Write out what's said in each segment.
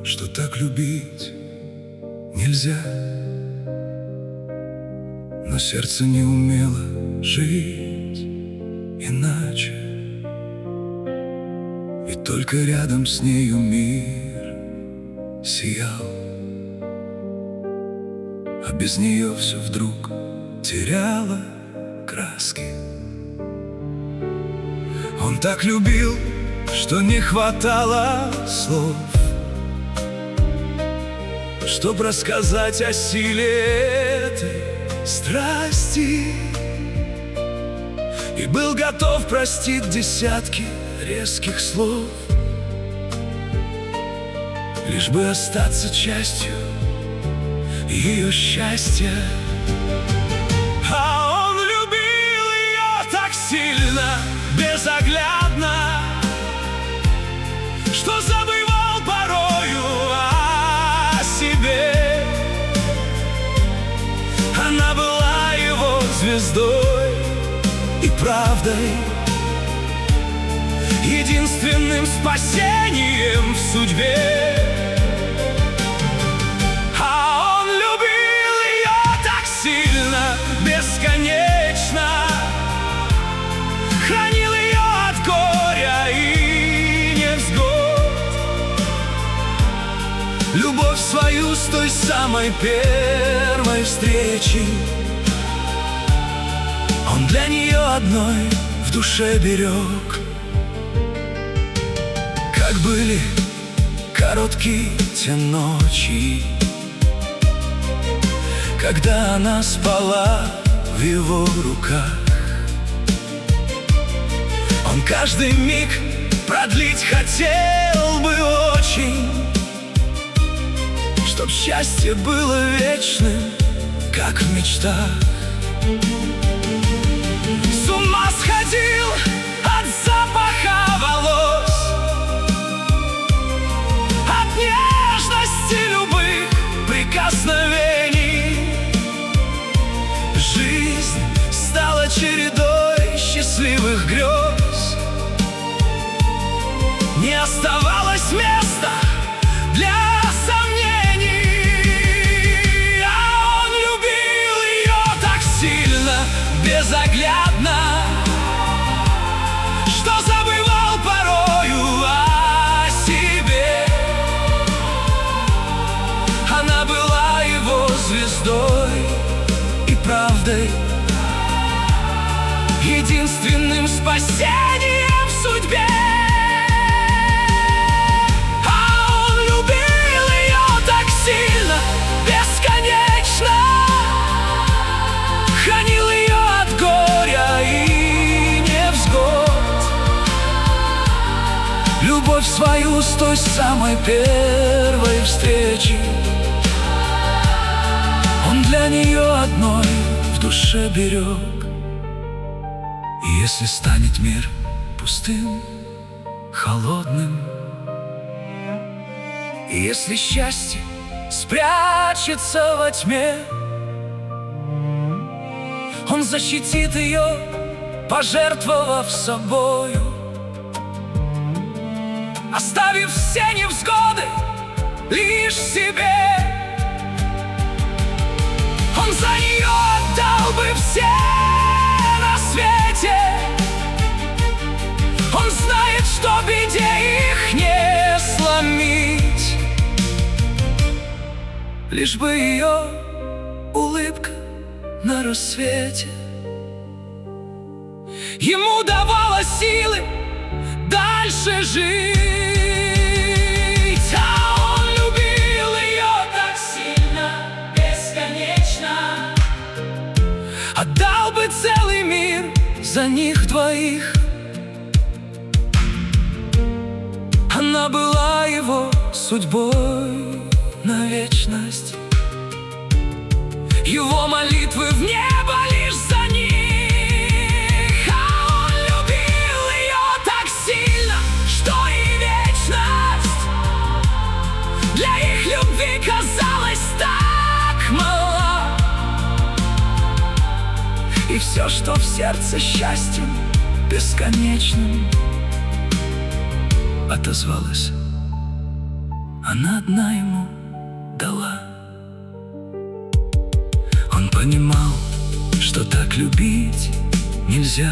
что так любить нельзя, но сердце не умело жить иначе, и только рядом с нею мир сиял, а без нее все вдруг теряло краски. Он так любил, что не хватало слов, чтоб рассказать о силе этой страсти, и был готов простить десятки резких слов, лишь бы остаться частью ее счастья. А он любил ее так сильно, безоглядно, что забывал порою о себе. Она была его звездой и правдой, единственным спасением в судьбе. А он любил ее так сильно, бесконечно, хранил ее от горя и невзгод, любовь свою с той самой первой встречи он для нее одной в душе берег. Как были короткие те ночи, когда она спала в его руках. Он каждый миг продлить хотел бы очень, чтоб счастье было вечным, как в мечтах. С ума сходил от запаха волос, от нежности любых прикосновений. Жизнь стала чередой счастливых грез, не оставалось места для сомнений. А он любил ее так сильно, безоглядно, что забывал порою о себе. Она была его звездой и правдой, единственным спасением в судьбе. А он любил ее так сильно, бесконечно, хранил ее от горя и невзгод, любовь свою с той самой первой встречи он для нее одной в душе берег. И если станет мир пустым, холодным, и если счастье спрячется во тьме, он защитит ее, пожертвовав собою, оставив все невзгоды лишь себе. Он за нее отдал бы все на свете. Он знает, что беде их не сломить, лишь бы ее улыбка на рассвете ему давала силы дальше жить. А он любил ее так сильно, бесконечно, отдал бы целый мир за них двоих. Она была его судьбой на вечность, его молитвы в небо лишь за них. А он любил ее так сильно, что и вечность для их любви казалась так мала. И все, что в сердце счастьем бесконечным, отозвалась она одна ему дала. Он понимал, что так любить нельзя,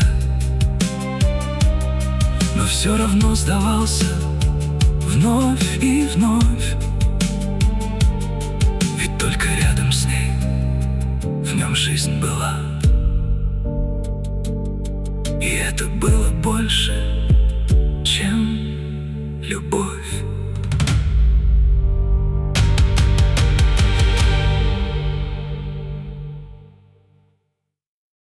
но все равно сдавался вновь и вновь. Ведь только рядом с ней в нем жизнь была. И это было больше, чем любовь.